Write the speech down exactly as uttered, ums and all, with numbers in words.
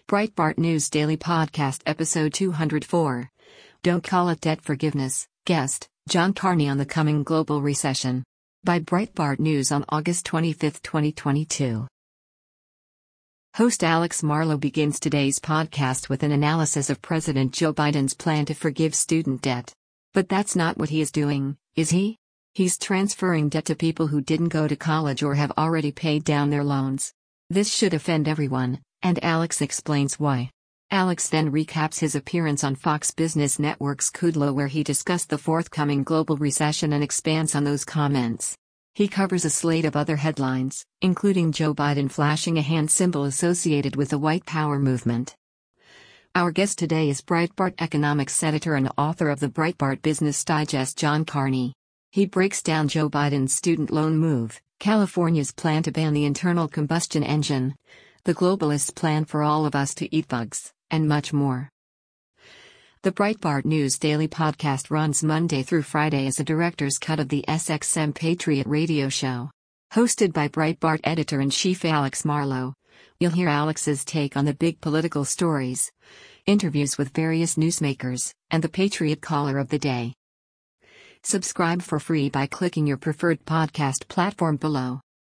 Breitbart News Daily Podcast Episode two hundred four. Don't Call It Debt Forgiveness. Guest, John Carney on the Coming Global Recession. By Breitbart News on August twenty-fifth, twenty twenty-two. Host Alex Marlow begins today's podcast with an analysis of President Joe Biden's plan to forgive student debt. But that's not what he is doing, is he? He's transferring debt to people who didn't go to college or have already paid down their loans. This should offend everyone, and Alex explains why. Alex then recaps his appearance on Fox Business Network's Kudlow, where he discussed the forthcoming global recession and expands on those comments. He covers a slate of other headlines, including Joe Biden flashing a hand symbol associated with the white power movement. Our guest today is Breitbart economics editor and author of the Breitbart Business Digest, John Carney. He breaks down Joe Biden's student loan move, California's plan to ban the internal combustion engine, the globalists' plan for all of us to eat bugs, and much more. The Breitbart News Daily Podcast runs Monday through Friday as a director's cut of the S X M Patriot radio show. Hosted by Breitbart editor-in-chief Alex Marlow, you'll hear Alex's take on the big political stories, interviews with various newsmakers, and the Patriot Caller of the Day. Subscribe for free by clicking your preferred podcast platform below.